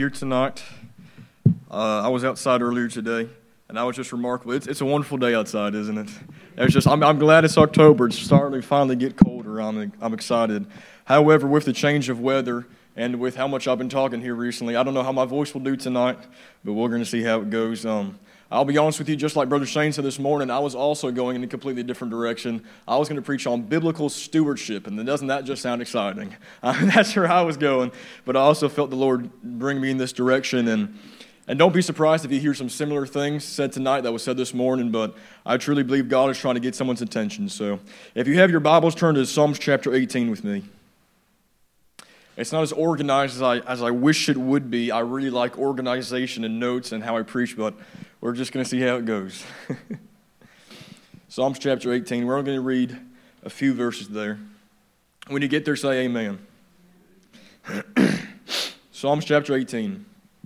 Here tonight. I was outside earlier today, and I was just remarkable. It's a wonderful day outside, isn't it? I'm glad it's October. It's starting to finally get colder. I'm excited. However, with the change of weather and with how much I've been talking here recently, I don't know how my voice will do tonight, but we're going to see how it goes. I'll be honest with you, just like Brother Shane said this morning, I was also going in a completely different direction. I was going to preach on biblical stewardship, and doesn't that just sound exciting? That's where I was going, but I also felt the Lord bring me in this direction, and don't be surprised if you hear some similar things said tonight that was said this morning, but I truly believe God is trying to get someone's attention. So if you have your Bibles, turn to Psalms chapter 18 with me. It's not as organized as I wish it would be. I really like organization and notes and how I preach, but we're just going to see how it goes. Psalms chapter 18, we're only going to read a few verses there. When you get there, say amen. Psalms chapter 18.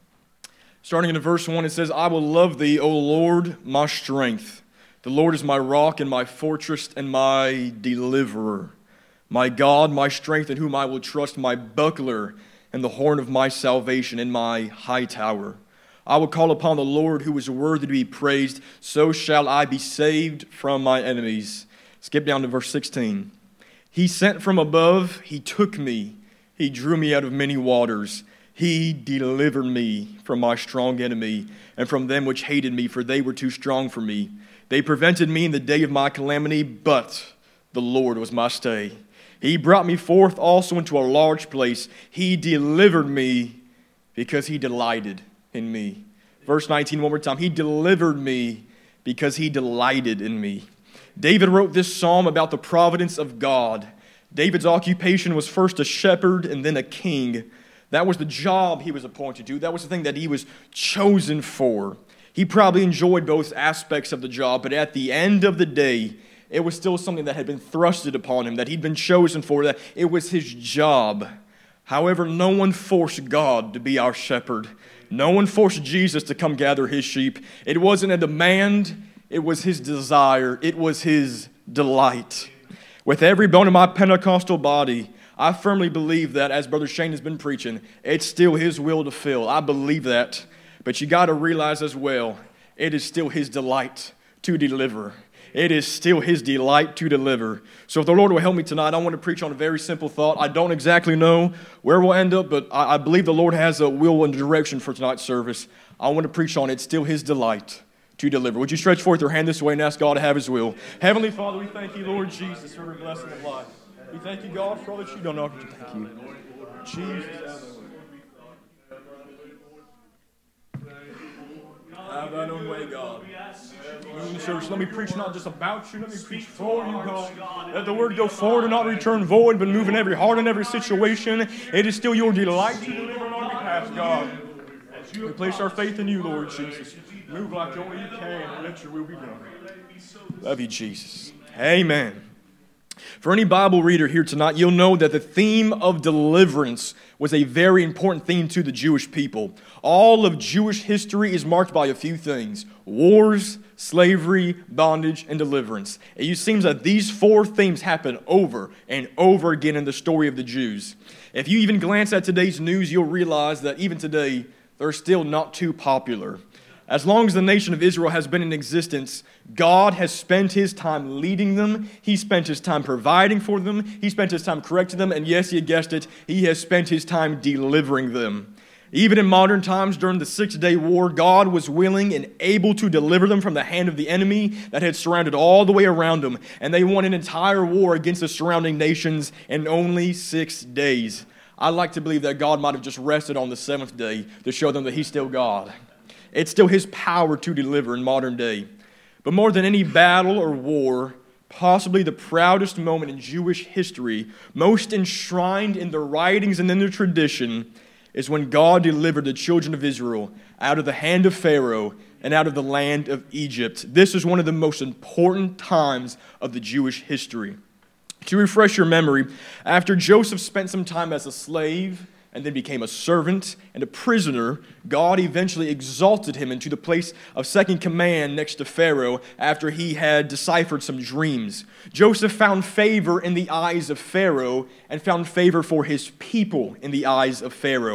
Starting in verse 1, it says, I will love thee, O Lord, my strength. The Lord is my rock and my fortress and my deliverer. My God, my strength, in whom I will trust, my buckler and the horn of my salvation and my high tower. I will call upon the Lord who is worthy to be praised. So shall I be saved from my enemies. Skip down to verse 16. He sent from above, he took me. He drew me out of many waters. He delivered me from my strong enemy and from them which hated me, for they were too strong for me. They prevented me in the day of my calamity, but the Lord was my stay. He brought me forth also into a large place. He delivered me because he delighted in me. Verse 19, one more time. He delivered me because he delighted in me. David wrote this psalm about the providence of God. David's occupation was first a shepherd and then a king. That was the job he was appointed to. That was the thing that he was chosen for. He probably enjoyed both aspects of the job, but at the end of the day, it was still something that had been thrusted upon him, that he'd been chosen for, that it was his job. However, no one forced God to be our shepherd. No one forced Jesus to come gather his sheep. It wasn't a demand, it was his desire, it was his delight. With every bone in my Pentecostal body, I firmly believe that, as Brother Shane has been preaching, it's still his will to fill. I believe that. But you got to realize as well, it is still his delight to deliver. It is still his delight to deliver. So if the Lord will help me tonight, I want to preach on a very simple thought. I don't exactly know where we'll end up, but I believe the Lord has a will and direction for tonight's service. I want to preach on it's still his delight to deliver. Would you stretch forth your hand this way and ask God to have his will? Heavenly Father, we thank you, Lord Jesus, for your blessing of life. We thank you, God, for all that you've done. Thank you. Jesus. Have thine own way, God. Church, let me preach not just about you, let me preach for you, God. Let the word go forward and not return void, but move in every heart and every situation. It is still your delight to deliver on our behalf, God. We place our faith in you, Lord Jesus. Move like only you can, and let your will be done. Love you, Jesus. Amen. For any Bible reader here tonight, you'll know that the theme of deliverance was a very important theme to the Jewish people. All of Jewish history is marked by a few things: wars, slavery, bondage, and deliverance. It seems that these four themes happen over and over again in the story of the Jews. If you even glance at today's news, you'll realize that even today, they're still not too popular. As long as the nation of Israel has been in existence, God has spent his time leading them. He spent his time providing for them. He spent his time correcting them. And yes, you guessed it, he has spent his time delivering them. Even in modern times, during the 6-day war, God was willing and able to deliver them from the hand of the enemy that had surrounded all the way around them. And they won an entire war against the surrounding nations in only 6 days. I like to believe that God might have just rested on the 7th day to show them that he's still God. It's still his power to deliver in modern day. But more than any battle or war, possibly the proudest moment in Jewish history, most enshrined in the writings and in the tradition, is when God delivered the children of Israel out of the hand of Pharaoh and out of the land of Egypt. This is one of the most important times of the Jewish history. To refresh your memory, after Joseph spent some time as a slave and then became a servant and a prisoner, God eventually exalted him into the place of second command next to Pharaoh after he had deciphered some dreams. Joseph found favor in the eyes of Pharaoh and found favor for his people in the eyes of Pharaoh.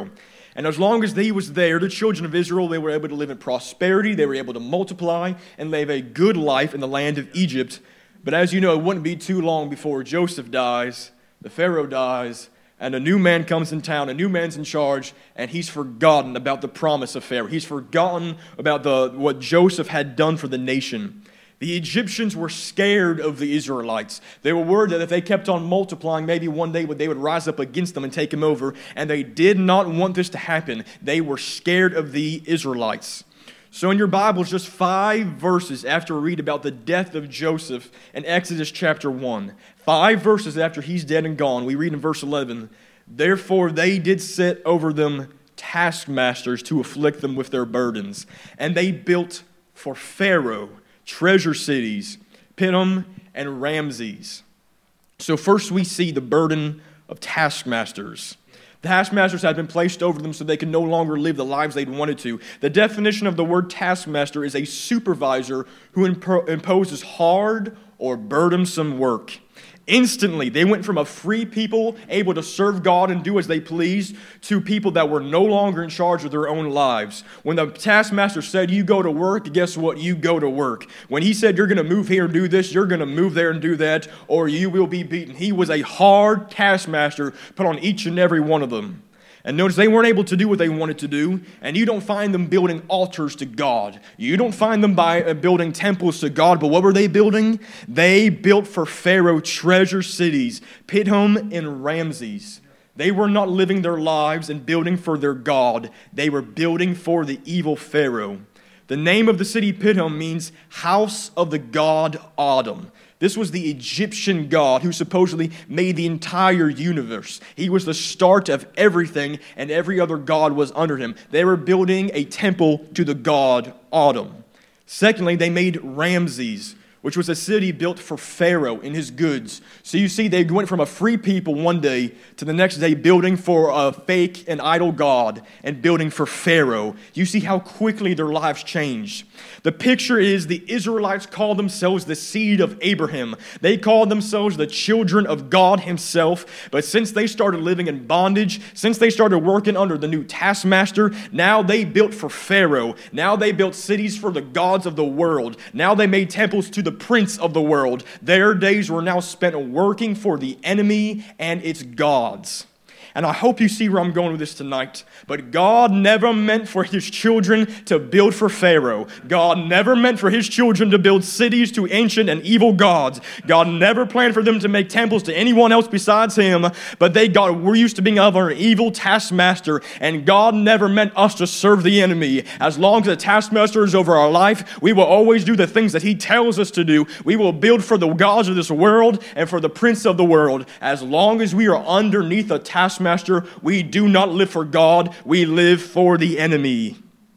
And as long as he was there, the children of Israel, they were able to live in prosperity, they were able to multiply, and live a good life in the land of Egypt. But as you know, it wouldn't be too long before Joseph dies, the Pharaoh dies, and a new man comes in town, a new man's in charge, and he's forgotten about the promise of Pharaoh. He's forgotten about what Joseph had done for the nation. The Egyptians were scared of the Israelites. They were worried that if they kept on multiplying, maybe one day they would rise up against them and take them over, and they did not want this to happen. They were scared of the Israelites. So in your Bibles, just 5 verses after we read about the death of Joseph in Exodus chapter 1. 5 verses after he's dead and gone, we read in verse 11, "Therefore they did set over them taskmasters to afflict them with their burdens. And they built for Pharaoh treasure cities, Pithom and Ramses." So first we see the burden of taskmasters. Taskmasters had been placed over them so they could no longer live the lives they'd wanted to. The definition of the word taskmaster is a supervisor who imposes hard or burdensome work. Instantly, they went from a free people able to serve God and do as they pleased to people that were no longer in charge of their own lives. When the taskmaster said, "You go to work," guess what? You go to work. When he said, "You're going to move here and do this," you're going to move there and do that, or you will be beaten. He was a hard taskmaster put on each and every one of them. And notice they weren't able to do what they wanted to do, and you don't find them building altars to God. You don't find them by building temples to God, but what were they building? They built for Pharaoh treasure cities, Pithom and Ramses. They were not living their lives and building for their God. They were building for the evil Pharaoh. The name of the city Pithom means house of the god Atum. This was the Egyptian god who supposedly made the entire universe. He was the start of everything, and every other god was under him. They were building a temple to the god Atum. Secondly, they made Ramses, which was a city built for Pharaoh and his goods. So you see, they went from a free people one day to the next day building for a fake and idol god and building for Pharaoh. You see how quickly their lives changed. The picture is the Israelites called themselves the seed of Abraham. They called themselves the children of God himself. But since they started living in bondage, since they started working under the new taskmaster, now they built for Pharaoh. Now they built cities for the gods of the world. Now they made temples to the prince of the world. Their days were now spent working for the enemy and its gods. And I hope you see where I'm going with this tonight. But God never meant for his children to build for Pharaoh. God never meant for his children to build cities to ancient and evil gods. God never planned for them to make temples to anyone else besides him. But we're used to being under an evil taskmaster. And God never meant us to serve the enemy. As long as the taskmaster is over our life, we will always do the things that he tells us to do. We will build for the gods of this world and for the prince of the world. As long as we are underneath a taskmaster, we do not live for God, we live for the enemy.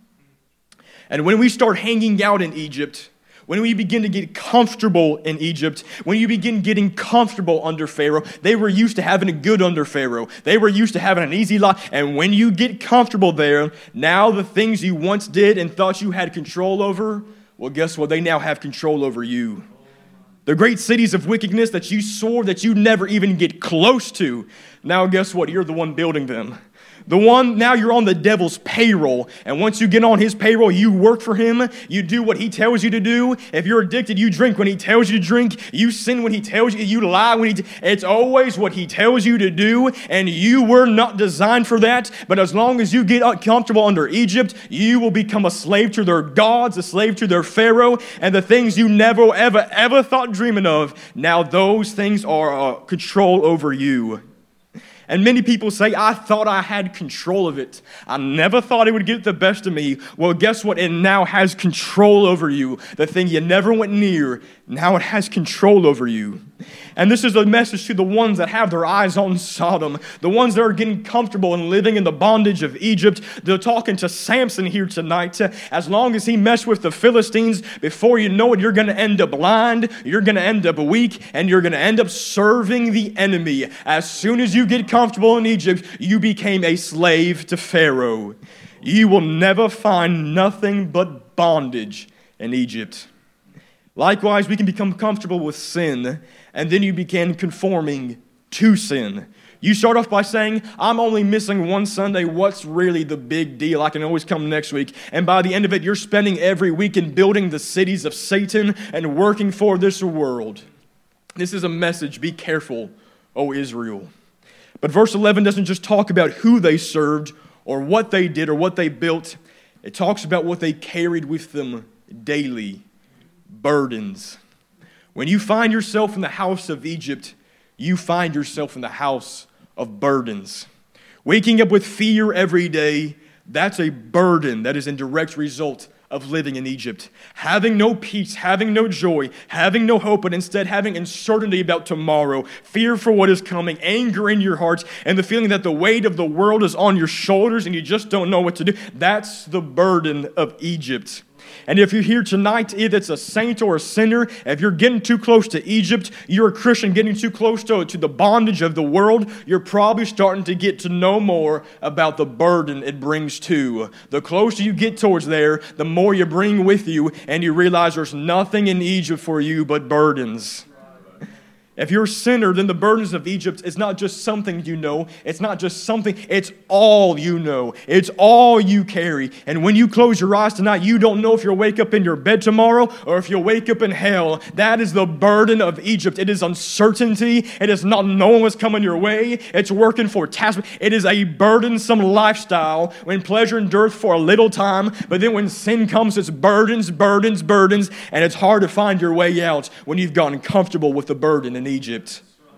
And when we start hanging out in Egypt, when we begin to get comfortable in Egypt, when you begin getting comfortable under Pharaoh, they were used to having it good under Pharaoh. They were used to having an easy life. And when you get comfortable there, now the things you once did and thought you had control over, well, guess what? They now have control over you. The great cities of wickedness that you swore that you'd never even get close to, now guess what? You're the one building them. Now you're on the devil's payroll. And once you get on his payroll, you work for him. You do what he tells you to do. If you're addicted, you drink when he tells you to drink. You sin when he tells you. You lie when it's always what he tells you to do. And you were not designed for that. But as long as you get comfortable under Egypt, you will become a slave to their gods, a slave to their Pharaoh, and the things you never, ever thought dreaming of. Now those things are control over you. And many people say, I thought I had control of it. I never thought it would get the best of me. Well, guess what? It now has control over you. The thing you never went near, now it has control over you. And this is a message to the ones that have their eyes on Sodom, the ones that are getting comfortable and living in the bondage of Egypt. They're talking to Samson here tonight. As long as he messed with the Philistines, before you know it, you're going to end up blind, you're going to end up weak, and you're going to end up serving the enemy. As soon as you get comfortable in Egypt, you became a slave to Pharaoh. You will never find nothing but bondage in Egypt. Likewise, we can become comfortable with sin, and then you begin conforming to sin. You start off by saying, I'm only missing one Sunday. What's really the big deal? I can always come next week. And by the end of it, you're spending every weekend building the cities of Satan and working for this world. This is a message. Be careful, O Israel. But verse 11 doesn't just talk about who they served or what they did or what they built. It talks about what they carried with them daily. Burdens. When you find yourself in the house of Egypt, you find yourself in the house of burdens. Waking up with fear every day, that's a burden that is in direct result of living in Egypt. Having no peace, having no joy, having no hope, but instead having uncertainty about tomorrow, fear for what is coming, anger in your hearts, and the feeling that the weight of the world is on your shoulders and you just don't know what to do. That's the burden of Egypt. And if you're here tonight, either it's a saint or a sinner, if you're getting too close to Egypt, you're a Christian getting too close to the bondage of the world, you're probably starting to get to know more about the burden it brings too. The closer you get towards there, the more you bring with you, and you realize there's nothing in Egypt for you but burdens. If you're a sinner, then the burdens of Egypt is not just something you know. It's not just something. It's all you know. It's all you carry. And when you close your eyes tonight, you don't know if you'll wake up in your bed tomorrow or if you'll wake up in hell. That is the burden of Egypt. It is uncertainty. It is not knowing what's coming your way. It's working for task. It is a burdensome lifestyle when pleasure endureth for a little time. But then when sin comes, it's burdens, burdens, burdens. And it's hard to find your way out when you've gotten comfortable with the burden in Egypt.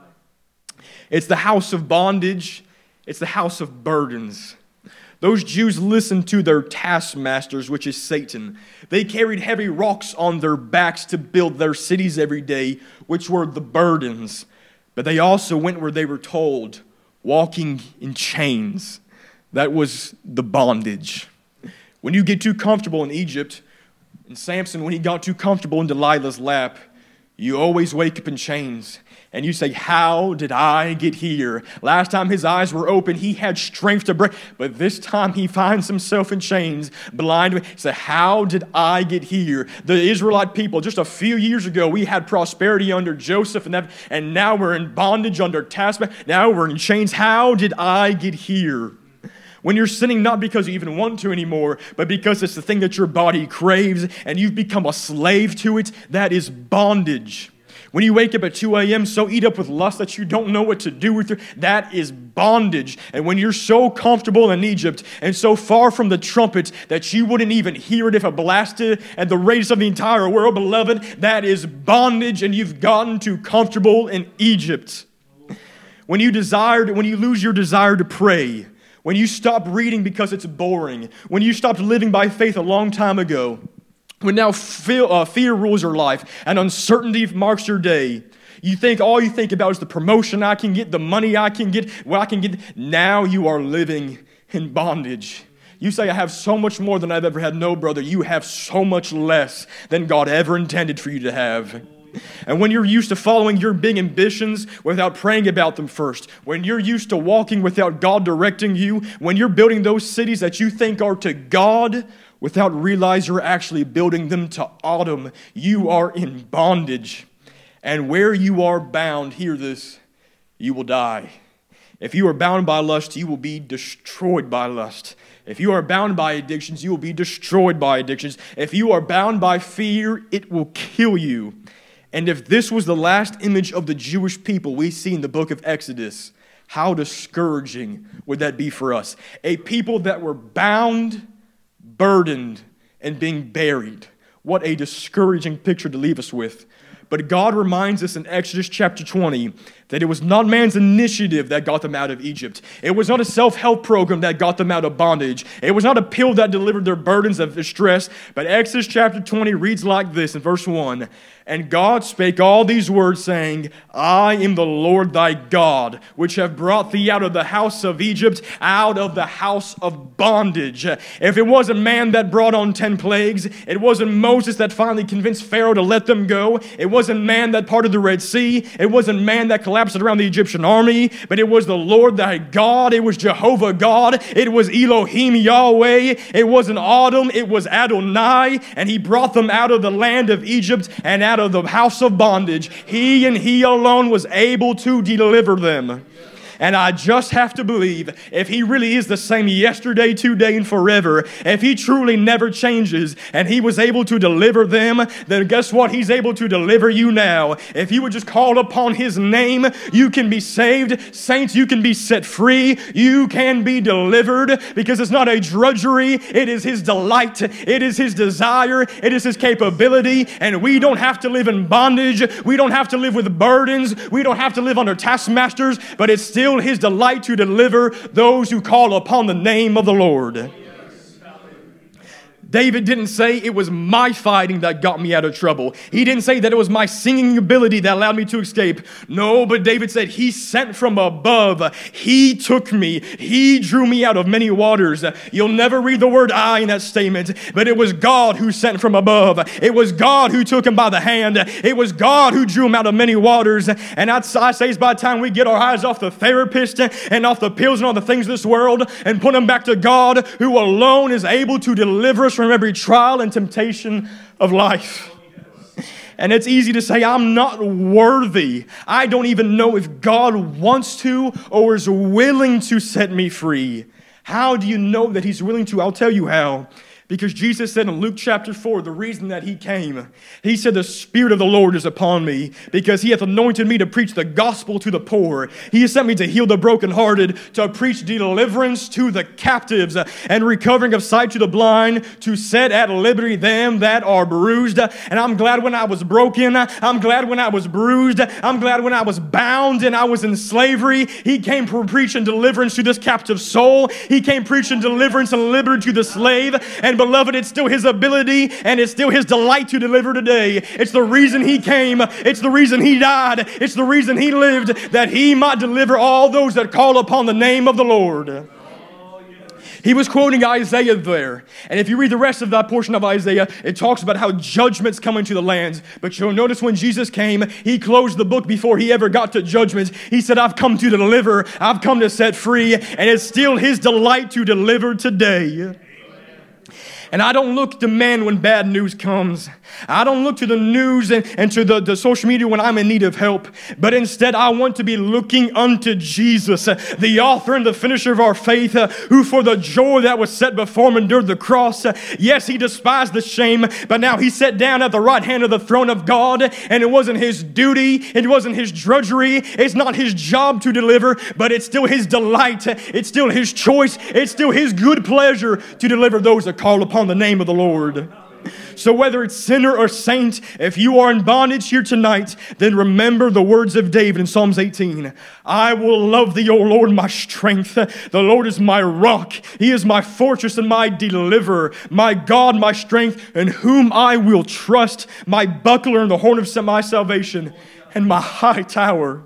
It's the house of bondage. It's the house of burdens. Those Jews listened to their taskmasters, which is Satan. They carried heavy rocks on their backs to build their cities every day, which were the burdens. But they also went where they were told, walking in chains. That was the bondage. When you get too comfortable in Egypt, and Samson, when he got too comfortable in Delilah's lap, you always wake up in chains. And you say, how did I get here? Last time his eyes were open, he had strength to break. But this time he finds himself in chains, blind. He said, how did I get here? The Israelite people, just a few years ago, we had prosperity under Joseph, and now we're in bondage under taskmaster. Now we're in chains. How did I get here? When you're sinning not because you even want to anymore, but because it's the thing that your body craves and you've become a slave to it, that is bondage. When you wake up at 2 a.m. so eat up with lust that you don't know what to do with it, that is bondage. And when you're so comfortable in Egypt and so far from the trumpet that you wouldn't even hear it if it blasted at the radius of the entire world, beloved, that is bondage, and you've gotten too comfortable in Egypt. When you lose your desire to pray, when you stop reading because it's boring, when you stopped living by faith a long time ago, when now fear rules your life and uncertainty marks your day, all you think about is the promotion I can get, the money I can get, what I can get. Now you are living in bondage. You say, I have so much more than I've ever had. No, brother, you have so much less than God ever intended for you to have. And when you're used to following your big ambitions without praying about them first, when you're used to walking without God directing you, when you're building those cities that you think are to God without realize you're actually building them to Adam, you are in bondage. And where you are bound, hear this, you will die. If you are bound by lust, you will be destroyed by lust. If you are bound by addictions, you will be destroyed by addictions. If you are bound by fear, it will kill you. And if this was the last image of the Jewish people we see in the book of Exodus, how discouraging would that be for us? A people that were bound, burdened, and being buried. What a discouraging picture to leave us with. But God reminds us in Exodus chapter 20 that it was not man's initiative that got them out of Egypt. It was not a self-help program that got them out of bondage. It was not a pill that delivered their burdens of distress. But Exodus chapter 20 reads like this in verse 1. And God spake all these words, saying, I am the Lord thy God, which have brought thee out of the house of Egypt, out of the house of bondage. If it wasn't man that brought on 10 plagues, it wasn't Moses that finally convinced Pharaoh to let them go, it wasn't man that parted the Red Sea, it wasn't man that collapsed around the Egyptian army, but it was the Lord thy God, it was Jehovah God, it was Elohim Yahweh, it wasn't Adam, it was Adonai, and he brought them out of the land of Egypt and out of the house of bondage. He and he alone was able to deliver them. And I just have to believe if he really is the same yesterday, today, and forever, if he truly never changes and he was able to deliver them, then guess what? He's able to deliver you now. If you would just call upon his name, you can be saved. Saints, you can be set free. You can be delivered, because it's not a drudgery. It is his delight. It is his desire. It is his capability. And we don't have to live in bondage. We don't have to live with burdens. We don't have to live under taskmasters, but it's still his delight to deliver those who call upon the name of the Lord. David didn't say it was my fighting that got me out of trouble. He didn't say that it was my singing ability that allowed me to escape. No, but David said he sent from above. He took me. He drew me out of many waters. You'll never read the word I in that statement, but it was God who sent from above. It was God who took him by the hand. It was God who drew him out of many waters. And I say it's by the time we get our eyes off the therapist and off the pills and all the things of this world and put them back to God, who alone is able to deliver us from every trial and temptation of life. And it's easy to say, I'm not worthy. I don't even know if God wants to or is willing to set me free. How do you know that he's willing to? I'll tell you how. Because Jesus said in Luke chapter 4, the reason that he came, he said, the Spirit of the Lord is upon me, because he hath anointed me to preach the gospel to the poor. He has sent me to heal the brokenhearted, to preach deliverance to the captives, and recovering of sight to the blind, to set at liberty them that are bruised. And I'm glad when I was broken. I'm glad when I was bruised. I'm glad when I was bound and I was in slavery. He came preaching deliverance to this captive soul. He came preaching deliverance and liberty to the slave. And beloved, it's still his ability and it's still his delight to deliver today. It's the reason he came. It's the reason he died. It's the reason he lived, that he might deliver all those that call upon the name of the Lord. He was quoting Isaiah there. And if you read the rest of that portion of Isaiah, it talks about how judgment's coming to the lands. But you'll notice when Jesus came, he closed the book before he ever got to judgment. He said, I've come to deliver. I've come to set free. And it's still his delight to deliver today. And I don't look to men when bad news comes. I don't look to the news and to the social media when I'm in need of help. But instead, I want to be looking unto Jesus, the author and the finisher of our faith, who for the joy that was set before him endured the cross. Yes, he despised the shame, but now he sat down at the right hand of the throne of God. And it wasn't his duty. It wasn't his drudgery. It's not his job to deliver, but it's still his delight. It's still his choice. It's still his good pleasure to deliver those that call upon the name of the Lord. So whether it's sinner or saint, if you are in bondage here tonight, then remember the words of David in Psalms 18. I will love thee, O Lord, my strength. The Lord is my rock. He is my fortress and my deliverer, my God, my strength, in whom I will trust, my buckler and the horn of my salvation, and my high tower.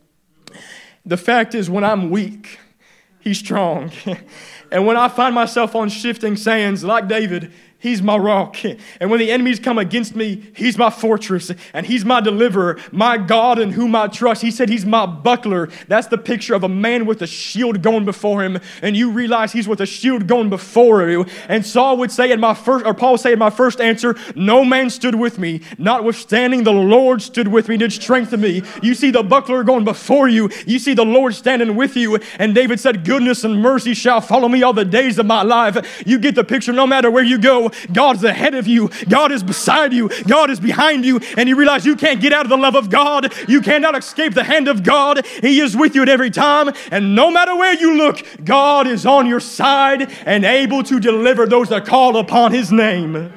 The fact is, when I'm weak, he's strong. And when I find myself on shifting sands like David, he's my rock. And when the enemies come against me, he's my fortress and he's my deliverer, my God in whom I trust. He said he's my buckler. That's the picture of a man with a shield going before him. And you realize he's with a shield going before you. And Paul would say in my first answer, no man stood with me. Notwithstanding, the Lord stood with me, did strengthen me. You see the buckler going before you. You see the Lord standing with you. And David said, goodness and mercy shall follow me all the days of my life. You get the picture. No matter where you go, God's ahead of you. God is beside you. God is behind you. And you realize you can't get out of the love of God. You cannot escape the hand of God. He is with you at every time. And no matter where you look, God is on your side and able to deliver those that call upon his name.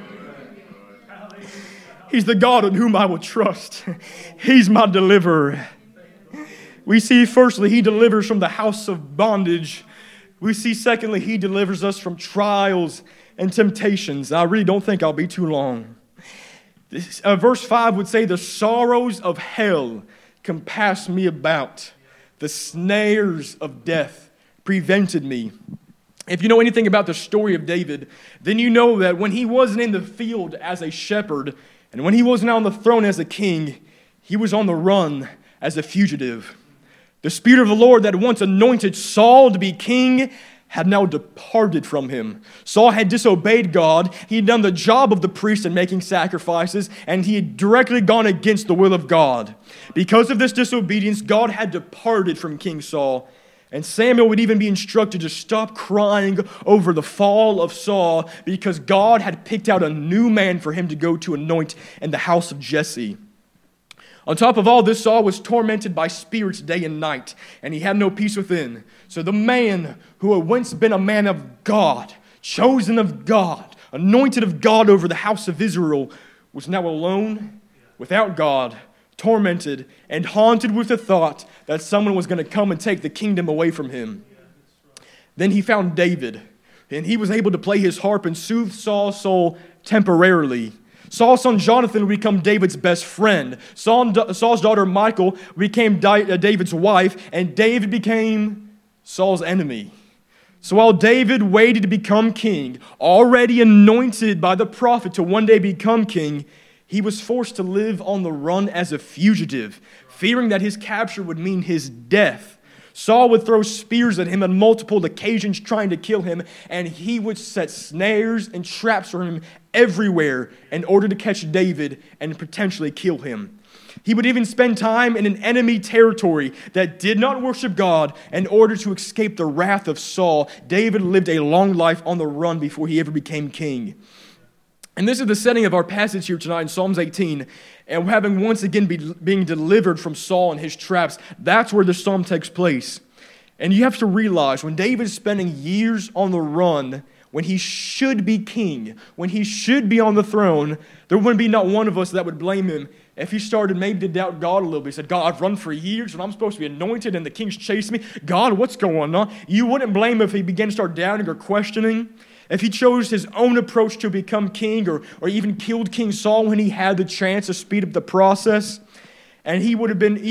He's the God in whom I will trust. He's my deliverer. We see, firstly, he delivers from the house of bondage. We see, secondly, he delivers us from trials and temptations. I really don't think I'll be too long. Verse 5 would say, the sorrows of hell compassed me about. The snares of death prevented me. If you know anything about the story of David, then you know that when he wasn't in the field as a shepherd, and when he wasn't on the throne as a king, he was on the run as a fugitive. The Spirit of the Lord that once anointed Saul to be king had now departed from him. Saul had disobeyed God. He had done the job of the priest in making sacrifices, and he had directly gone against the will of God. Because of this disobedience, God had departed from King Saul, And Samuel would even be instructed to stop crying over the fall of Saul because God had picked out a new man for him to go to anoint in the house of Jesse. On top of all this, Saul was tormented by spirits day and night, and he had no peace within. So the man who had once been a man of God, chosen of God, anointed of God over the house of Israel, was now alone, without God, tormented, and haunted with the thought that someone was going to come and take the kingdom away from him. Then he found David, and he was able to play his harp and soothe Saul's soul temporarily. Saul's son Jonathan would become David's best friend. Saul's daughter Michal became David's wife, and David became Saul's enemy. So while David waited to become king, already anointed by the prophet to one day become king, he was forced to live on the run as a fugitive, fearing that his capture would mean his death. Saul would throw spears at him on multiple occasions trying to kill him, and he would set snares and traps for him everywhere in order to catch David and potentially kill him. He would even spend time in an enemy territory that did not worship God in order to escape the wrath of Saul. David lived a long life on the run before he ever became king. And this is the setting of our passage here tonight in Psalms 18. And having once again being delivered from Saul and his traps, that's where the psalm takes place. And you have to realize when David is spending years on the run, when he should be king, when he should be on the throne, there wouldn't be not one of us that would blame him if he started maybe to doubt God a little bit. He said, God, I've run for years and I'm supposed to be anointed and the king's chasing me. God, what's going on? You wouldn't blame him if he began to start doubting or questioning. If he chose his own approach to become king or even killed King Saul when he had the chance to speed up the process. And he would have been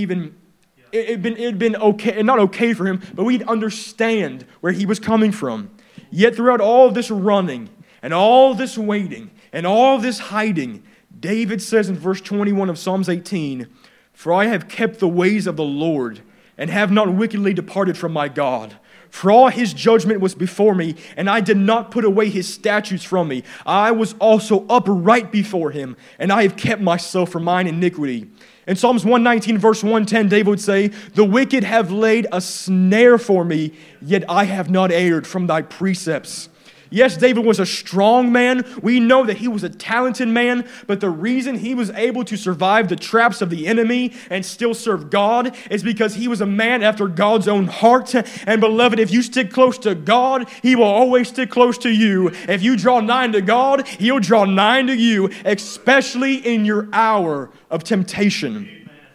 it'd been okay, not okay for him, but we'd understand where he was coming from. Yet throughout all of this running and all this waiting and all this hiding, David says in verse 21 of Psalms 18, "For I have kept the ways of the Lord and have not wickedly departed from my God. For all his judgment was before me, and I did not put away his statutes from me. I was also upright before him, and I have kept myself from mine iniquity." In Psalms 119, verse 110, David would say, "The wicked have laid a snare for me, yet I have not erred from thy precepts." Yes, David was a strong man. We know that he was a talented man, but the reason he was able to survive the traps of the enemy and still serve God is because he was a man after God's own heart. And beloved, if you stick close to God, he will always stick close to you. If you draw nigh to God, he'll draw nigh to you, especially in your hour of temptation.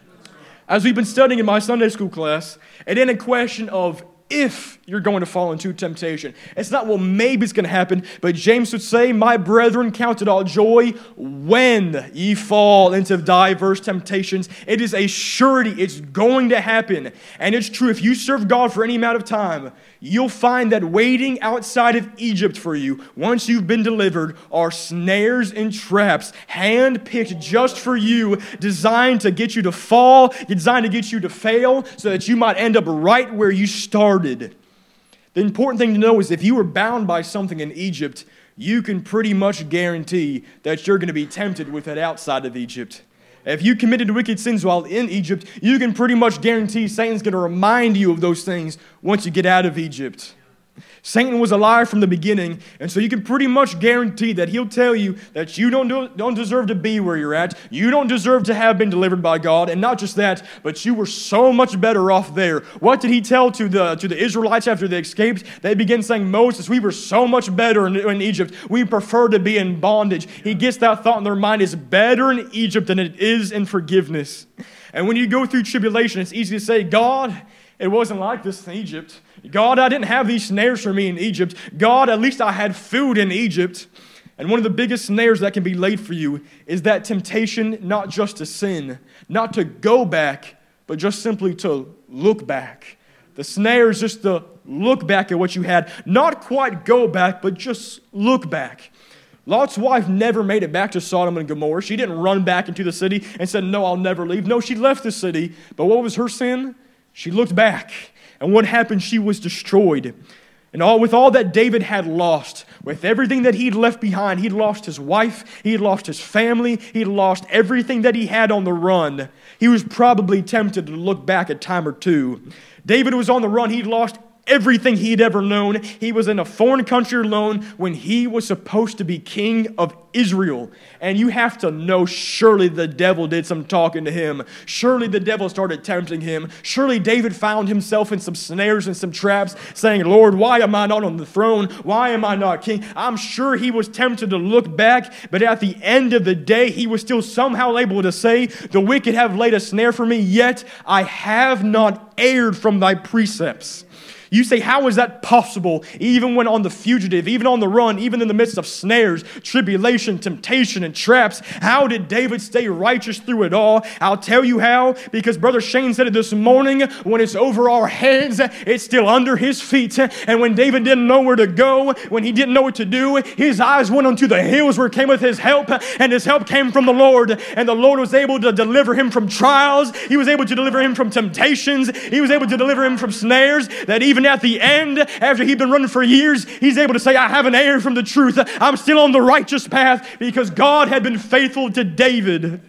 As we've been studying in my Sunday school class, it ain't a question of if you're going to fall into temptation. It's not, well, maybe it's going to happen, but James would say, "My brethren, count it all joy when ye fall into diverse temptations." It is a surety. It's going to happen. And it's true. If you serve God for any amount of time, you'll find that waiting outside of Egypt for you, once you've been delivered, are snares and traps, hand-picked just for you, designed to get you to fall, designed to get you to fail, so that you might end up right where you started. The important thing to know is if you were bound by something in Egypt, you can pretty much guarantee that you're going to be tempted with it outside of Egypt. If you committed wicked sins while in Egypt, you can pretty much guarantee Satan's going to remind you of those things once you get out of Egypt. Satan was a liar from the beginning, and so you can pretty much guarantee that he'll tell you that you don't deserve to be where you're at. You don't deserve to have been delivered by God, and not just that, but you were so much better off there. What did he tell to the Israelites after they escaped? They began saying, "Moses, we were so much better in Egypt. We prefer to be in bondage." He gets that thought in their mind, it's better in Egypt than it is in forgiveness. And when you go through tribulation, it's easy to say, "God, it wasn't like this in Egypt. God, I didn't have these snares for me in Egypt. God, at least I had food in Egypt." And one of the biggest snares that can be laid for you is that temptation not just to sin, not to go back, but just simply to look back. The snare is just to look back at what you had. Not quite go back, but just look back. Lot's wife never made it back to Sodom and Gomorrah. She didn't run back into the city and said, "No, I'll never leave." No, she left the city. But what was her sin? She looked back. And what happened? She was destroyed. And with all that David had lost, with everything that he'd left behind, he'd lost his wife, he'd lost his family, he'd lost everything that he had on the run. He was probably tempted to look back a time or two. David was on the run. He'd lost everything he'd ever known. He was in a foreign country alone when he was supposed to be king of Israel. And you have to know, surely the devil did some talking to him. Surely the devil started tempting him. Surely David found himself in some snares and some traps, saying, Lord, why am I not on the throne? Why am I not king? I'm sure he was tempted to look back, but at the end of the day, he was still somehow able to say, the wicked have laid a snare for me, yet I have not erred from thy precepts. You say, how is that possible? Even when on the fugitive, even on the run, even in the midst of snares, tribulation, temptation, and traps, how did David stay righteous through it all? I'll tell you how, because Brother Shane said it this morning, when it's over our heads, it's still under his feet. And when David didn't know where to go, when he didn't know what to do, his eyes went unto the hills where cometh his help, and his help came from the Lord. And the Lord was able to deliver him from trials. He was able to deliver him from temptations. He was able to deliver him from snares, that even at the end, after he'd been running for years, he's able to say, I haven't erred from the truth. I'm still on the righteous path because God had been faithful to David.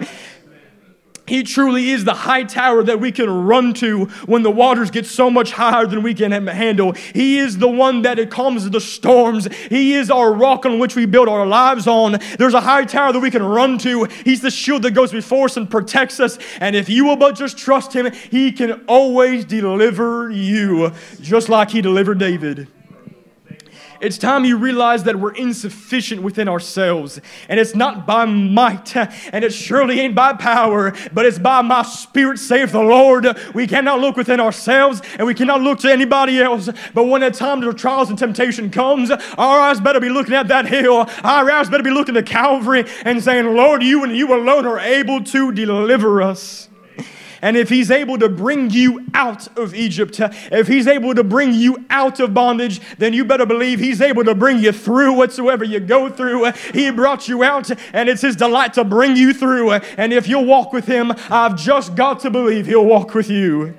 He truly is the high tower that we can run to when the waters get so much higher than we can handle. He is the one that calms the storms. He is our rock on which we build our lives on. There's a high tower that we can run to. He's the shield that goes before us and protects us. And if you will but just trust him, he can always deliver you, just like he delivered David. It's time you realize that we're insufficient within ourselves. And it's not by might, and it surely ain't by power, but it's by my Spirit, saith the Lord. We cannot look within ourselves, and we cannot look to anybody else. But when the time of trials and temptation comes, our eyes better be looking at that hill. Our eyes better be looking to Calvary and saying, Lord, you and you alone are able to deliver us. And if he's able to bring you out of Egypt, if he's able to bring you out of bondage, then you better believe he's able to bring you through whatsoever you go through. He brought you out, and it's his delight to bring you through. And if you'll walk with him, I've just got to believe he'll walk with you.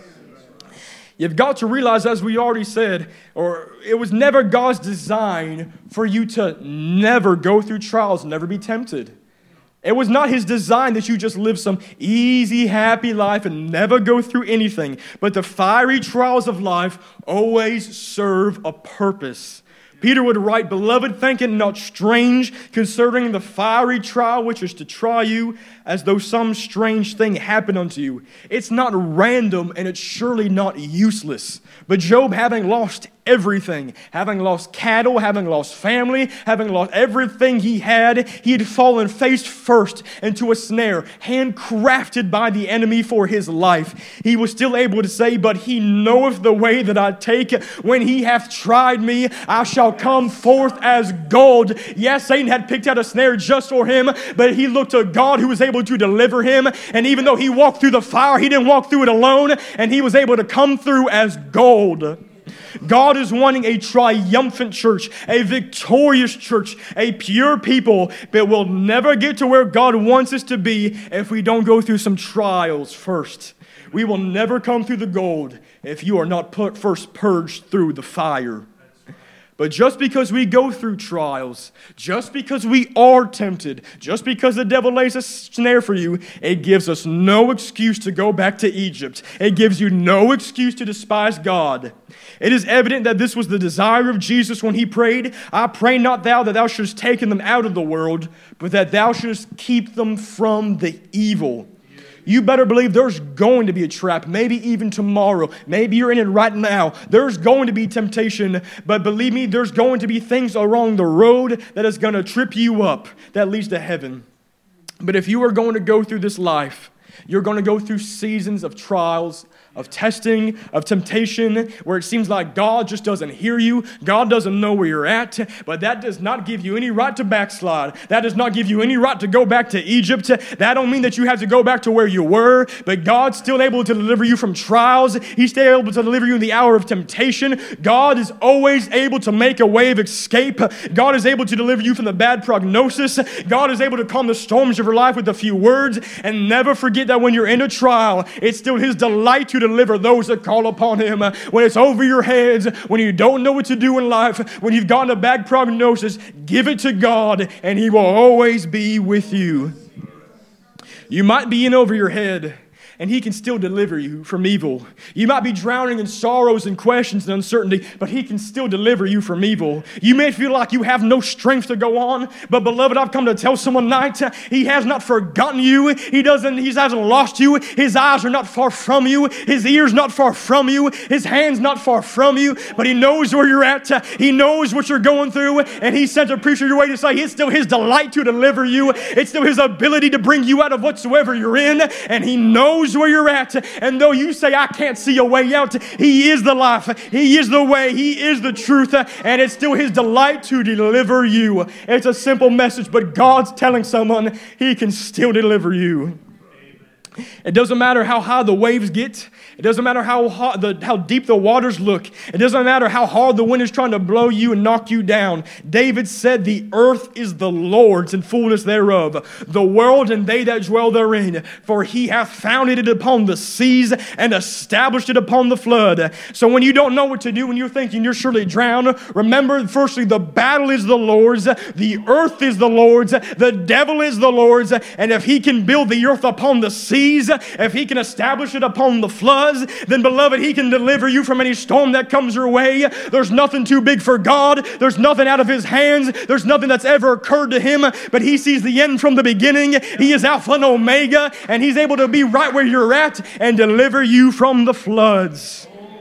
You've got to realize, as we already said, or it was never God's design for you to never go through trials, never be tempted. It was not his design that you just live some easy, happy life and never go through anything. But the fiery trials of life always serve a purpose. Peter would write, Beloved, think it not strange concerning the fiery trial which is to try you, as though some strange thing happened unto you. It's not random, and it's surely not useless. But Job, having lost everything, having lost cattle, having lost family, having lost everything he had fallen face first into a snare, handcrafted by the enemy for his life. He was still able to say, But he knoweth the way that I take. When he hath tried me, I shall come forth as gold. Yes, Satan had picked out a snare just for him, but he looked to God who was able to deliver him. And even though he walked through the fire, he didn't walk through it alone, and he was able to come through as gold. God is wanting a triumphant church, a victorious church, a pure people, but we'll never get to where God wants us to be if we don't go through some trials first. We will never come through the gold if you are not first purged through the fire. But just because we go through trials, just because we are tempted, just because the devil lays a snare for you, it gives us no excuse to go back to Egypt. It gives you no excuse to despise God. It is evident that this was the desire of Jesus when he prayed, I pray not thou that thou shouldest take them out of the world, but that thou shouldest keep them from the evil. You better believe there's going to be a trap, maybe even tomorrow. Maybe you're in it right now. There's going to be temptation, but believe me, there's going to be things along the road that is going to trip you up that leads to heaven. But if you are going to go through this life, you're going to go through seasons of trials, of testing, of temptation, where it seems like God just doesn't hear you. God doesn't know where you're at. But that does not give you any right to backslide. That does not give you any right to go back to Egypt. That don't mean that you have to go back to where you were. But God's still able to deliver you from trials. He's still able to deliver you in the hour of temptation. God is always able to make a way of escape. God is able to deliver you from the bad prognosis. God is able to calm the storms of your life with a few words. And never forget that when you're in a trial, it's still his delight to deliver those that call upon Him. When it's over your heads, when you don't know what to do in life, when you've gotten a bad prognosis, give it to God and He will always be with you. You might be in over your head, and He can still deliver you from evil. You might be drowning in sorrows and questions and uncertainty, but He can still deliver you from evil. You may feel like you have no strength to go on, but beloved, I've come to tell someone tonight, He has not forgotten you. He hasn't lost you. His eyes are not far from you. His ears not far from you. His hands not far from you, but He knows where you're at. He knows what you're going through, and He sent a preacher your way to say it's still His delight to deliver you. It's still His ability to bring you out of whatsoever you're in, and He knows where you're at. And though you say, I can't see a way out, He is the life, He is the way, He is the truth, and it's still His delight to deliver you. It's a simple message, but God's telling someone He can still deliver you. It doesn't matter how high the waves get. It doesn't matter how deep the waters look. It doesn't matter how hard the wind is trying to blow you and knock you down. David said, the earth is the Lord's and fullness thereof, the world and they that dwell therein. For He hath founded it upon the seas and established it upon the flood. So when you don't know what to do, when you're thinking you're surely drowned, remember, firstly, the battle is the Lord's, the earth is the Lord's, the devil is the Lord's, and if He can build the earth upon the seas, if He can establish it upon the floods, then beloved, He can deliver you from any storm that comes your way. There's nothing too big for God. There's nothing out of His hands. There's nothing that's ever occurred to Him, but He sees the end from the beginning. He is Alpha and Omega, and He's able to be right where you're at and deliver you from the floods.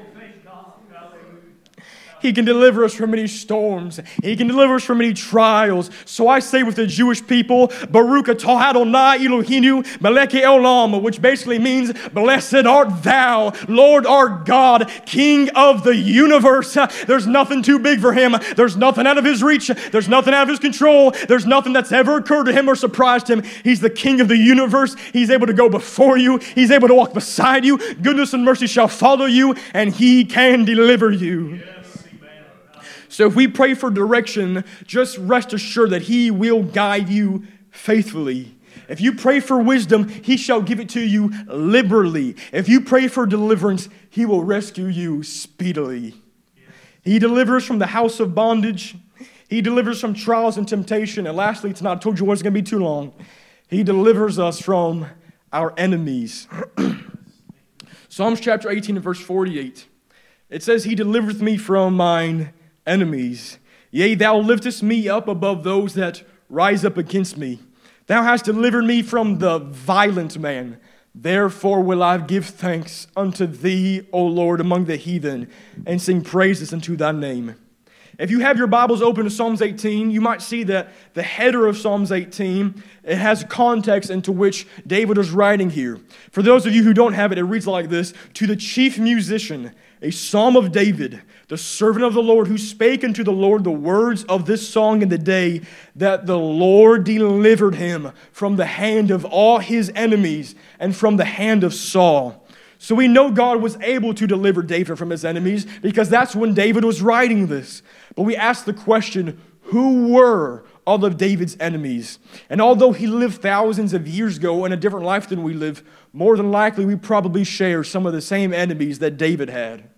He can deliver us from any storms. He can deliver us from any trials. So I say with the Jewish people, Baruch atah Adonai Eloheinu melech haolam, which basically means, blessed art thou, Lord our God, King of the universe. There's nothing too big for Him. There's nothing out of His reach. There's nothing out of His control. There's nothing that's ever occurred to Him or surprised Him. He's the King of the universe. He's able to go before you. He's able to walk beside you. Goodness and mercy shall follow you, and He can deliver you. So if we pray for direction, just rest assured that He will guide you faithfully. If you pray for wisdom, He shall give it to you liberally. If you pray for deliverance, He will rescue you speedily. He delivers from the house of bondage. He delivers from trials and temptation. And lastly, tonight, I told you it wasn't going to be too long. He delivers us from our enemies. Psalms chapter 18 and verse 48. It says, He delivereth me from mine enemies. Yea, Thou liftest me up above those that rise up against me. Thou hast delivered me from the violent man. Therefore will I give thanks unto Thee, O Lord, among the heathen, and sing praises unto Thy name. If you have your Bibles open to Psalms 18, you might see that the header of Psalms 18, it has context into which David is writing here. For those of you who don't have it, it reads like this: To the chief musician, a psalm of David, the servant of the Lord, who spake unto the Lord the words of this song in the day that the Lord delivered him from the hand of all his enemies and from the hand of Saul. So we know God was able to deliver David from his enemies because that's when David was writing this. But we ask the question, who were all of David's enemies? And although he lived thousands of years ago in a different life than we live, more than likely we probably share some of the same enemies that David had.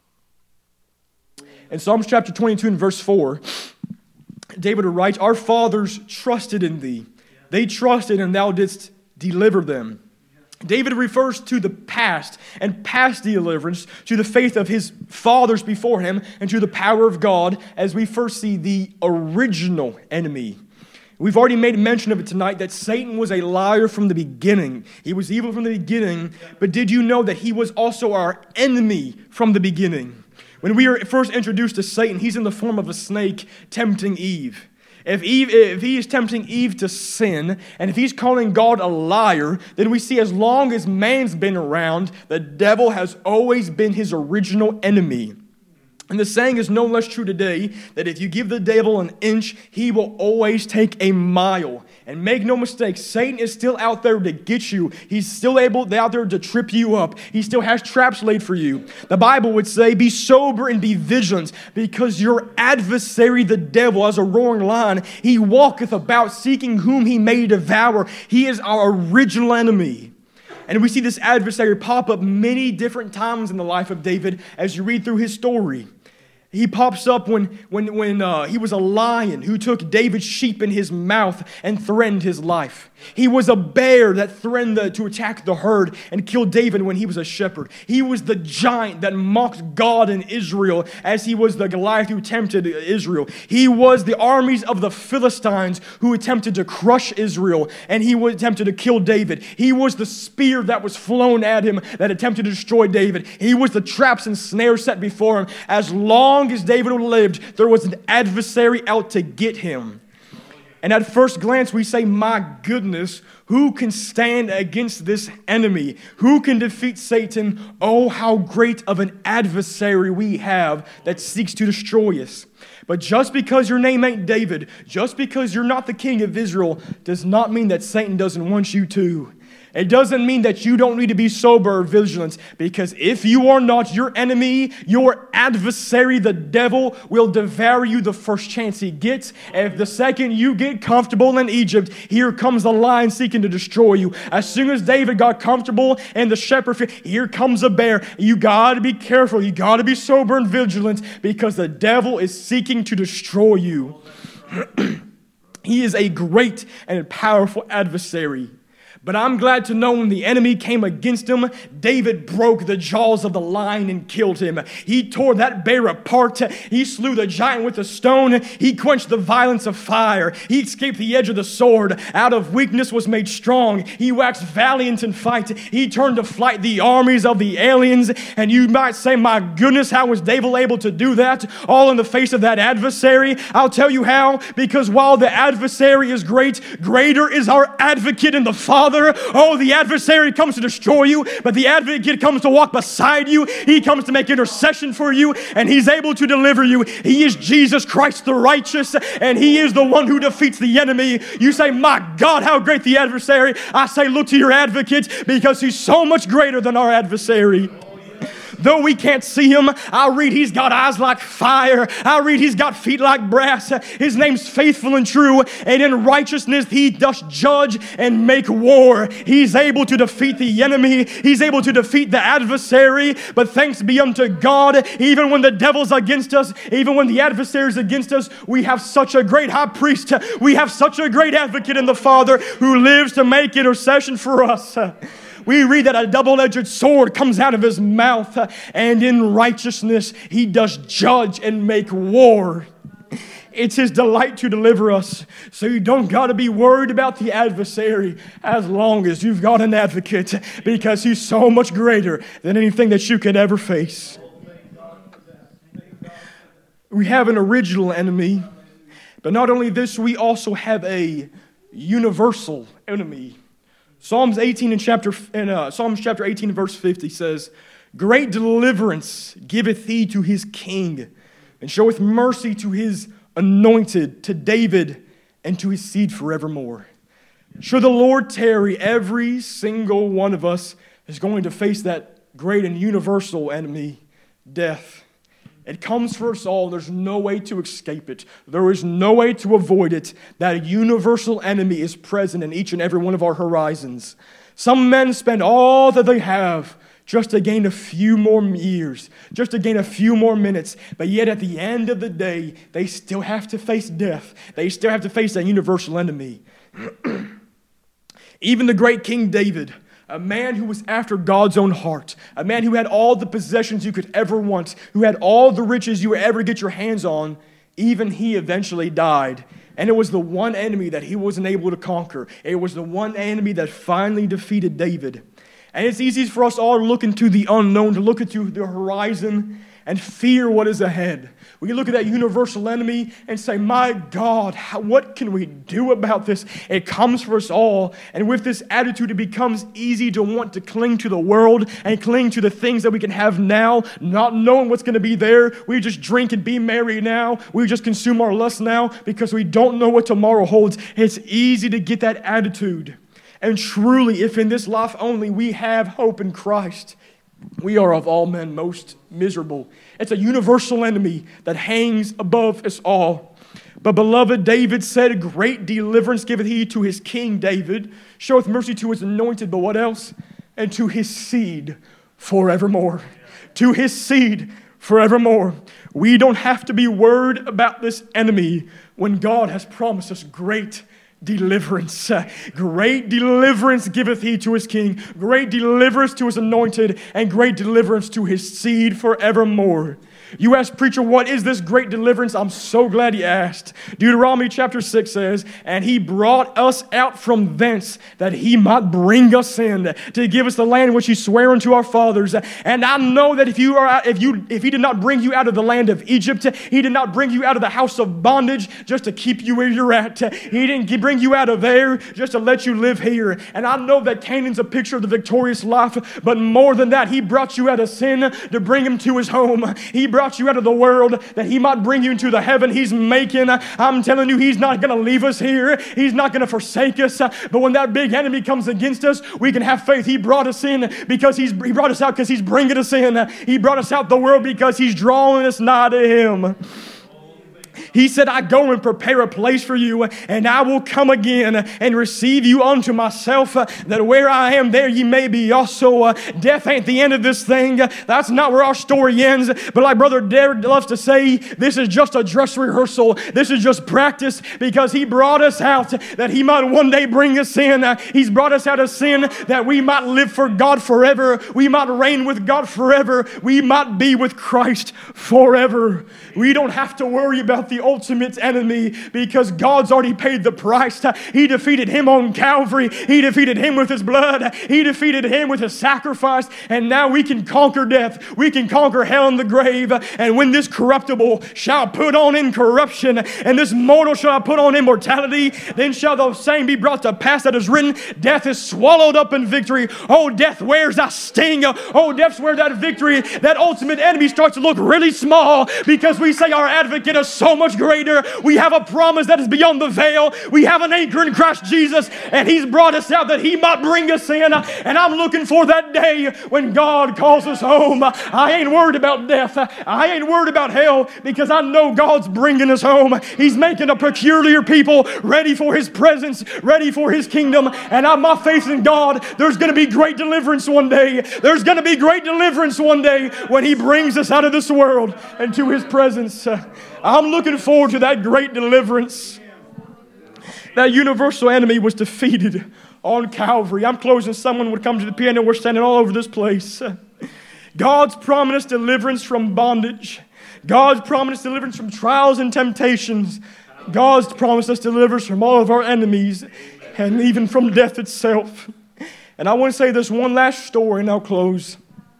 In Psalms chapter 22 and verse 4, David writes, Our fathers trusted in Thee. They trusted and Thou didst deliver them. David refers to the past and past deliverance, to the faith of his fathers before him, and to the power of God as we first see the original enemy. We've already made mention of it tonight that Satan was a liar from the beginning. He was evil from the beginning, but did you know that he was also our enemy from the beginning? When we are first introduced to Satan, he's in the form of a snake tempting Eve. If he is tempting Eve to sin, and if he's calling God a liar, then we see as long as man's been around, the devil has always been his original enemy. And the saying is no less true today, that if you give the devil an inch, he will always take a mile. And make no mistake, Satan is still out there to get you. He's still out there to trip you up. He still has traps laid for you. The Bible would say, be sober and be vigilant, because your adversary, the devil, as a roaring lion, he walketh about seeking whom he may devour. He is our original enemy. And we see this adversary pop up many different times in the life of David as you read through his story. He pops up when he was a lion who took David's sheep in his mouth and threatened his life. He was a bear that threatened to attack the herd and kill David when he was a shepherd. He was the giant that mocked God in Israel as he was the Goliath who tempted Israel. He was the armies of the Philistines who attempted to crush Israel, and he attempted to kill David. He was the spear that was flown at him that attempted to destroy David. He was the traps and snares set before him. As long as David lived, there was an adversary out to get him. And at first glance, we say, my goodness, who can stand against this enemy? Who can defeat Satan? Oh, how great of an adversary we have that seeks to destroy us. But just because your name ain't David, just because you're not the king of Israel, does not mean that Satan doesn't want you to. It doesn't mean that you don't need to be sober or vigilant, because if you are not, your enemy, your adversary, the devil, will devour you the first chance he gets. If the second you get comfortable in Egypt, here comes the lion seeking to destroy you. As soon as David got comfortable in the shepherd field, here comes a bear. You got to be careful. You got to be sober and vigilant, because the devil is seeking to destroy you. He is a great and powerful adversary. But I'm glad to know when the enemy came against him, David broke the jaws of the lion and killed him. He tore that bear apart. He slew the giant with a stone. He quenched the violence of fire. He escaped the edge of the sword. Out of weakness was made strong. He waxed valiant in fight. He turned to flight the armies of the aliens. And you might say, my goodness, how was David able to do that? All in the face of that adversary? I'll tell you how. Because while the adversary is great, greater is our advocate in the Father. Oh, the adversary comes to destroy you, but the advocate comes to walk beside you. He comes to make intercession for you, and he's able to deliver you. He is Jesus Christ the righteous, and he is the one who defeats the enemy. You say, my God, how great the adversary. I say, look to your advocate, because he's so much greater than our adversary. Though we can't see him, I read he's got eyes like fire. I read he's got feet like brass. His name's faithful and true. And in righteousness he does judge and make war. He's able to defeat the enemy. He's able to defeat the adversary. But thanks be unto God, even when the devil's against us, even when the adversary's against us, we have such a great high priest. We have such a great advocate in the Father who lives to make intercession for us. We read that a double-edged sword comes out of his mouth, and in righteousness he does judge and make war. It's his delight to deliver us. So you don't got to be worried about the adversary as long as you've got an advocate, because he's so much greater than anything that you could ever face. We have an original enemy, but not only this, we also have a universal enemy. Psalms chapter 18 verse 50 says, great deliverance giveth he to his king, and showeth mercy to his anointed, to David, and to his seed forevermore. Should the Lord tarry, every single one of us is going to face that great and universal enemy, death. It comes for us all. There's no way to escape it. There is no way to avoid it. That universal enemy is present in each and every one of our horizons. Some men spend all that they have just to gain a few more years, just to gain a few more minutes. But yet at the end of the day, they still have to face death. They still have to face that universal enemy. Even the great King David, a man who was after God's own heart, a man who had all the possessions you could ever want, who had all the riches you would ever get your hands on, even he eventually died. And it was the one enemy that he wasn't able to conquer. It was the one enemy that finally defeated David. And it's easy for us all to look into the unknown, to look into the horizon and fear what is ahead. We can look at that universal enemy and say, my God, what can we do about this? It comes for us all. And with this attitude, it becomes easy to want to cling to the world and cling to the things that we can have now, not knowing what's going to be there. We just drink and be merry now. We just consume our lust now because we don't know what tomorrow holds. It's easy to get that attitude. And truly, if in this life only we have hope in Christ, we are of all men most miserable. It's a universal enemy that hangs above us all. But beloved, David said, great deliverance giveth he to his king David, showeth mercy to his anointed. But what else? and to his seed forevermore. To his seed forevermore. We don't have to be worried about this enemy when God has promised us great deliverance. Great deliverance giveth he to his king. Great deliverance to his anointed, and great deliverance to his seed forevermore. You ask, preacher, what is this great deliverance? I'm so glad you asked. Deuteronomy chapter 6 says, and he brought us out from thence that he might bring us in to give us the land which he sware unto our fathers. And I know that if he did not bring you out of the land of Egypt, he did not bring you out of the house of bondage just to keep you where you're at. He didn't bring you out of there just to let you live here. And I know that Canaan's a picture of the victorious life, but more than that, he brought you out of sin to bring him to his home. He brought you out of the world that he might bring you into the heaven he's making. I'm telling you, he's not going to leave us here. He's not going to forsake us. But when that big enemy comes against us, we can have faith. He brought us in because he brought us out because he's bringing us in. He brought us out the world because he's drawing us nigh to him. He said, I go and prepare a place for you, and I will come again and receive you unto myself, that where I am, there ye may be also. Death ain't the end of this thing. That's not where our story ends. But like Brother Derek loves to say, this is just a dress rehearsal. This is just practice, because he brought us out that he might one day bring us in. He's brought us out of sin that we might live for God forever. We might reign with God forever. We might be with Christ forever. We don't have to worry about the ultimate enemy, because God's already paid the price. He defeated him on Calvary. He defeated him with his blood. He defeated him with his sacrifice. And now we can conquer death. We can conquer hell and the grave. And when this corruptible shall put on incorruption, and this mortal shall put on immortality, then shall the same be brought to pass that is written, death is swallowed up in victory. Oh, death, where's that sting? Oh, death, where's that victory? That ultimate enemy starts to look really small, because we say our advocate is so much greater. We have a promise that is beyond the veil. We have an anchor in Christ Jesus, and he's brought us out that he might bring us in. And I'm looking for that day when God calls us home. I ain't worried about death. I ain't worried about hell, because I know God's bringing us home. He's making a peculiar people ready for his presence, ready for his kingdom. And I'm my faith in God. There's going to be great deliverance one day. There's going to be great deliverance one day when he brings us out of this world and to his presence. I'm looking forward to that great deliverance. That universal enemy was defeated on Calvary. I'm closing. Someone would come to the piano. We're standing all over this place. God's promised deliverance from bondage. God's promised deliverance from trials and temptations. God's promised us deliverance from all of our enemies, and even from death itself. And I want to say this one last story, and I'll close.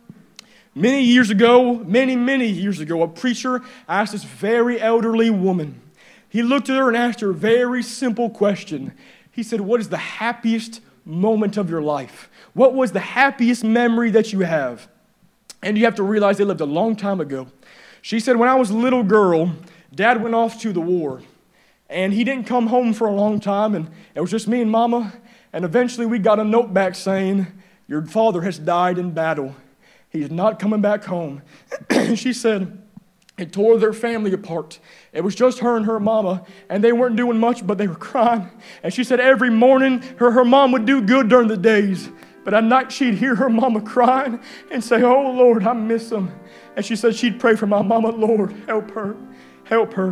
Many years ago, many years ago, a preacher asked this very elderly woman. He looked at her and asked her a very simple question. He said, what is the happiest moment of your life? What was the happiest memory that you have? And you have to realize they lived a long time ago. She said, when I was a little girl, Dad went off to the war. And he didn't come home for a long time, and it was just me and Mama. And eventually we got a note back saying, your father has died in battle. He's not coming back home. She said, it tore their family apart. It was just her and her mama, and they weren't doing much, but they were crying. And she said every morning her mom would do good during the days, but at night she'd hear her mama crying and say, oh, Lord, I miss him. And she said she'd pray for my mama, Lord, help her, help her.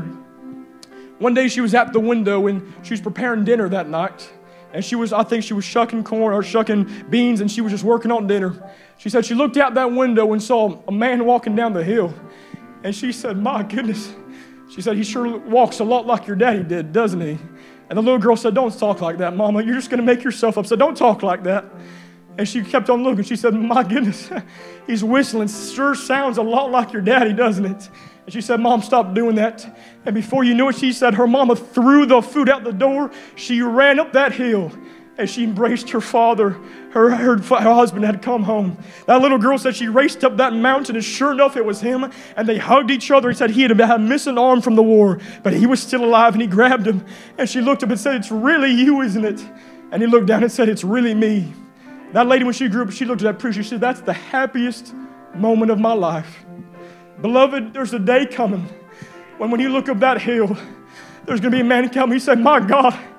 One day she was at the window, and she was preparing dinner that night. And I think she was shucking corn or shucking beans, and she was just working on dinner. She said she looked out that window and saw a man walking down the hill. And she said, my goodness. She said, he sure walks a lot like your daddy did, doesn't he? And the little girl said, don't talk like that, Mama. You're just going to make yourself upset. Don't talk like that. And she kept on looking. She said, my goodness, he's whistling. Sure sounds a lot like your daddy, doesn't it? And she said, Mom, stop doing that. And before you knew it, she said her mama threw the food out the door. She ran up that hill, and she embraced her father. Her husband had come home. That little girl said she raced up that mountain, and sure enough, it was him. And they hugged each other. He said he had missed an arm from the war, but he was still alive, and he grabbed him. And she looked up and said, it's really you, isn't it? And he looked down and said, it's really me. That lady, when she grew up, she looked at that preacher. She said, that's the happiest moment of my life. Beloved, there's a day coming when you look up that hill, there's going to be a man coming. He said, my God,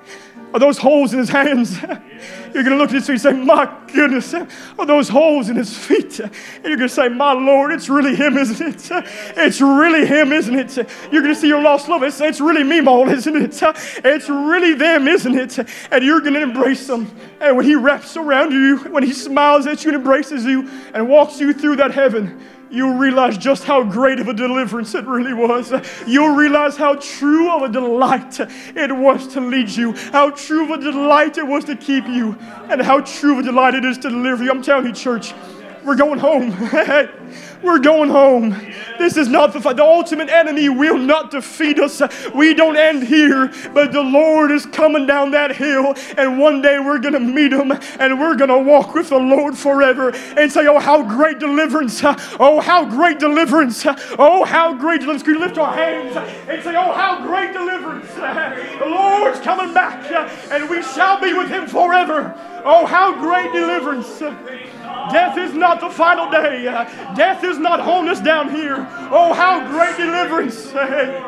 Are those holes in his hands? You're going to look at his feet and say, my goodness, are those holes in his feet? And you're going to say, my Lord, it's really him, isn't it? It's really him, isn't it? You're going to see your lost love and say, it's really me, Maul, isn't it? It's really them, isn't it? And you're going to embrace them. And when he wraps around you, when he smiles at you and embraces you and walks you through that heaven, you'll realize just how great of a deliverance it really was. You'll realize how true of a delight it was to lead you, how true of a delight it was to keep you, and how true of a delight it is to deliver you. I'm telling you, church, we're going home. We're going home. This is not the fight. The ultimate enemy will not defeat us. We don't end here, but the Lord is coming down that hill, and one day we're going to meet him, and we're going to walk with the Lord forever and say, oh, how great deliverance. Oh, how great deliverance. Oh, how great deliverance. Can we lift our hands and say, oh, how great deliverance. The Lord's coming back, and we shall be with him forever. Oh, how great deliverance. Death is not the final day. Death is not holding us down here. Oh, how great deliverance. The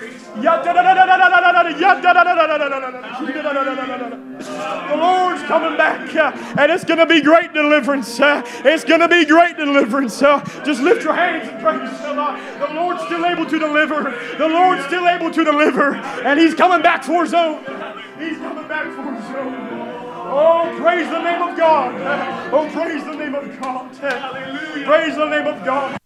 Lord's coming back, and it's going to be great deliverance. It's going to be great deliverance. Just lift your hands and praise the Lord's still able to deliver. The Lord's still able to deliver, and he's coming back for his own. He's coming back for his own. Oh, praise the name of God. Oh, praise the name of God. Hallelujah. Praise the name of God.